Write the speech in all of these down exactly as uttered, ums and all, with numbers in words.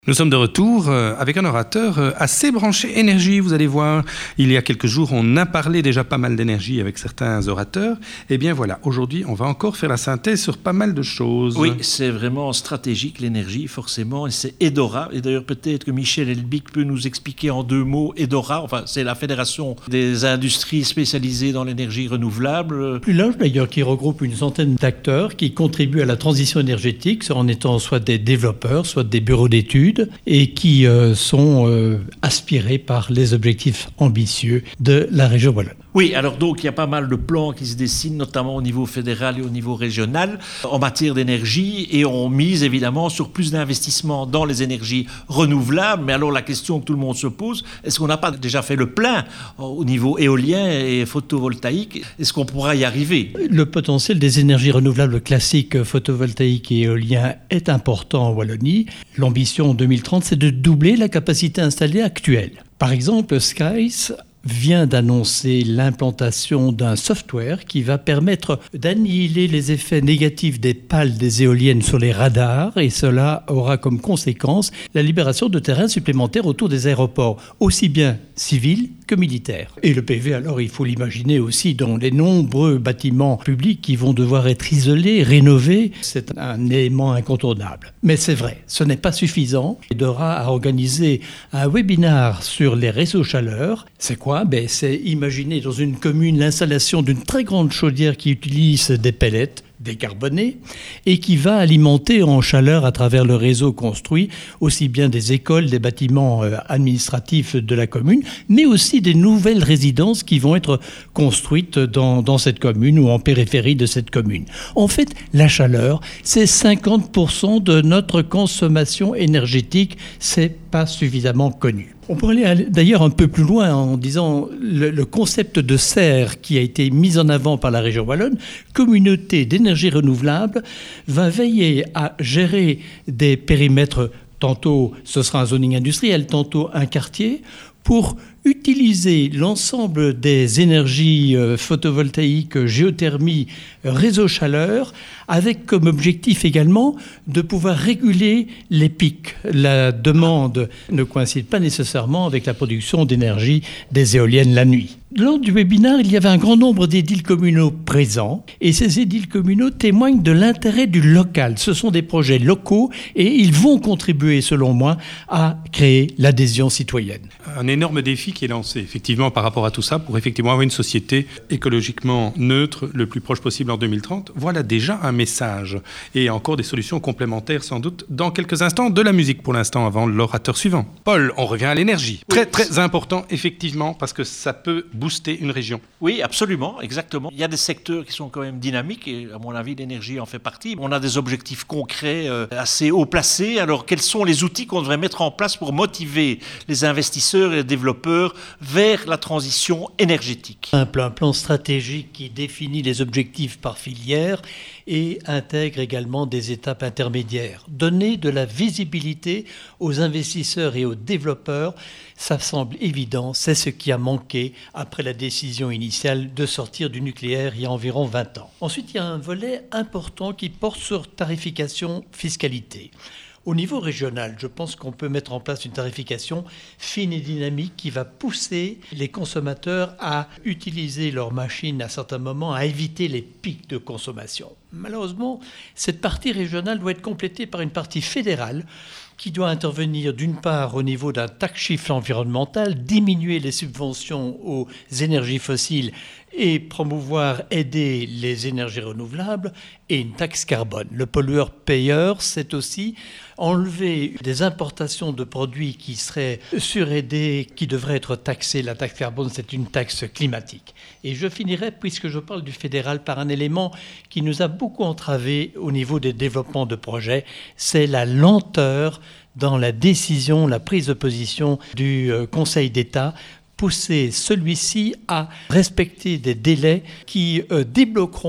Nous sommes de retour avec un orateur assez branché énergie, vous allez voir. Il y a quelques jours, on a parlé déjà pas mal d'énergie avec certains orateurs. Et bien voilà, aujourd'hui, on va encore faire la synthèse sur pas mal de choses. Oui, c'est vraiment stratégique l'énergie, forcément, et c'est Edora. Et d'ailleurs, peut-être que Michel Elbic peut nous expliquer en deux mots Edora. Enfin, c'est la Fédération des industries spécialisées dans l'énergie renouvelable. Plus large d'ailleurs, qui regroupe une centaine d'acteurs qui contribuent à la transition énergétique en étant soit des développeurs, soit des bureaux d'études, et qui euh, sont euh, aspirés par les objectifs ambitieux de la région wallonne. Oui, alors donc il y a pas mal de plans qui se dessinent, notamment au niveau fédéral et au niveau régional, en matière d'énergie, et on mise évidemment sur plus d'investissements dans les énergies renouvelables. Mais alors la question que tout le monde se pose, est-ce qu'on n'a pas déjà fait le plein au niveau éolien et photovoltaïque? Est-ce qu'on pourra y arriver? Le potentiel des énergies renouvelables classiques photovoltaïques et éoliens est important en Wallonie. L'ambition en deux mille trente, c'est de doubler la capacité installée actuelle. Par exemple, Skies vient d'annoncer l'implantation d'un software qui va permettre d'annihiler les effets négatifs des pales des éoliennes sur les radars, et cela aura comme conséquence la libération de terrains supplémentaires autour des aéroports, aussi bien civils que militaires. Et le P V, alors il faut l'imaginer aussi dans les nombreux bâtiments publics qui vont devoir être isolés, rénovés. C'est un élément incontournable. Mais c'est vrai, ce n'est pas suffisant. Edora a organisé un webinaire sur les réseaux chaleur. C'est quoi? Ben, c'est imaginer dans une commune l'installation d'une très grande chaudière qui utilise des pellets décarbonés et qui va alimenter en chaleur à travers le réseau construit aussi bien des écoles, des bâtiments administratifs de la commune, mais aussi des nouvelles résidences qui vont être construites dans, dans cette commune ou en périphérie de cette commune. En fait, la chaleur, c'est cinquante pour cent de notre consommation énergétique. C'est pas suffisamment connu. On pourrait aller d'ailleurs un peu plus loin en disant le, le concept de C E R qui a été mis en avant par la région wallonne, communauté d'énergie renouvelable, va veiller à gérer des périmètres, tantôt ce sera un zoning industriel, tantôt un quartier, pour utiliser l'ensemble des énergies photovoltaïques, géothermie, réseau chaleur, avec comme objectif également de pouvoir réguler les pics. La demande ne coïncide pas nécessairement avec la production d'énergie des éoliennes la nuit. Lors du webinaire, il y avait un grand nombre d'édiles communaux présents, et ces édiles communaux témoignent de l'intérêt du local. Ce sont des projets locaux et ils vont contribuer, selon moi, à créer l'adhésion citoyenne. Un énorme défi qui est lancé, effectivement, par rapport à tout ça, pour effectivement avoir une société écologiquement neutre le plus proche possible en deux mille trente. Voilà déjà un message. Et encore des solutions complémentaires, sans doute, dans quelques instants. De la musique, pour l'instant, avant l'orateur suivant. Paul, on revient à l'énergie. Très, très important, effectivement, parce que ça peut booster une région. Oui, absolument, exactement. Il y a des secteurs qui sont quand même dynamiques, et à mon avis, l'énergie en fait partie. On a des objectifs concrets euh, assez haut placés. Alors, quels sont les outils qu'on devrait mettre en place pour motiver les investisseurs et les développeurs vers la transition énergétique? Un plan, un plan stratégique qui définit les objectifs par filière et intègre également des étapes intermédiaires. Donner de la visibilité aux investisseurs et aux développeurs, ça semble évident, c'est ce qui a manqué après la décision initiale de sortir du nucléaire il y a environ vingt ans. Ensuite, il y a un volet important qui porte sur tarification fiscalité. Au niveau régional, je pense qu'on peut mettre en place une tarification fine et dynamique qui va pousser les consommateurs à utiliser leurs machines à certains moments, à éviter les pics de consommation. Malheureusement, cette partie régionale doit être complétée par une partie fédérale qui doit intervenir d'une part au niveau d'un tax shift environnemental, diminuer les subventions aux énergies fossiles et promouvoir, aider les énergies renouvelables, et une taxe carbone. Le pollueur-payeur, c'est aussi enlever des importations de produits qui seraient suraidés, qui devraient être taxés. La taxe carbone, c'est une taxe climatique. Et je finirai, puisque je parle du fédéral, par un élément qui nous a beaucoup entravé au niveau des développements de projets, c'est la lenteur dans la décision, la prise de position du Conseil d'État, pousser celui-ci à respecter des délais qui euh, débloqueront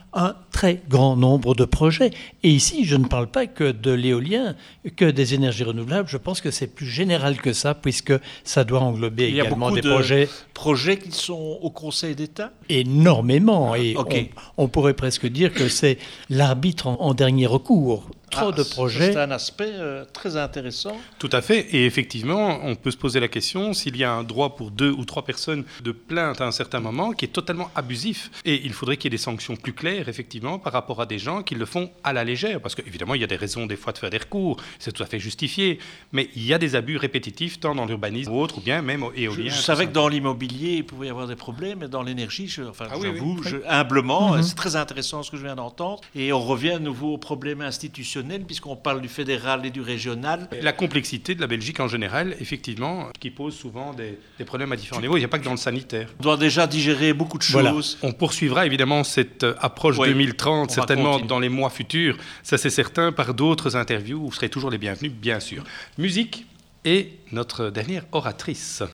un très grand nombre de projets. Et ici, je ne parle pas que de l'éolien, que des énergies renouvelables. Je pense que c'est plus général que ça, puisque ça doit englober Il y a également beaucoup des de projets. projets qui sont au Conseil d'État. Énormément. Et Ok. on, on pourrait presque dire que c'est l'arbitre en, en dernier recours. Trop Ah, de projets. C'est un aspect euh, très intéressant. Tout à fait. Et effectivement, on peut se poser la question s'il y a un droit pour deux ou trois personnes de plainte à un certain moment qui est totalement abusif. Et il faudrait qu'il y ait des sanctions plus claires, effectivement, par rapport à des gens qui le font à la légère. Parce qu'évidemment, il y a des raisons des fois de faire des recours. C'est tout à fait justifié. Mais il y a des abus répétitifs, tant dans l'urbanisme ou autre, ou bien même au Je, éolien. je savais que dans l'immobilier, il pouvait y avoir des problèmes, mais dans l'énergie, je, enfin, Ah oui, j'avoue, oui. je- humblement, Mhm. c'est très intéressant ce que je viens d'entendre. Et on revient à nouveau aux problèmes institutionnels, puisqu'on parle du fédéral et du régional. La complexité de la Belgique en général, effectivement, qui pose souvent des, des problèmes à différents niveaux. Il n'y a pas que dans le sanitaire. On doit déjà digérer beaucoup de Voilà. choses. On poursuivra évidemment cette euh, approche Oui, deux mille trente, on va certainement continuer. dans les mois futurs. Ça, c'est certain, par d'autres interviews. Vous serez toujours les bienvenus, bien sûr. Musique et notre dernière oratrice.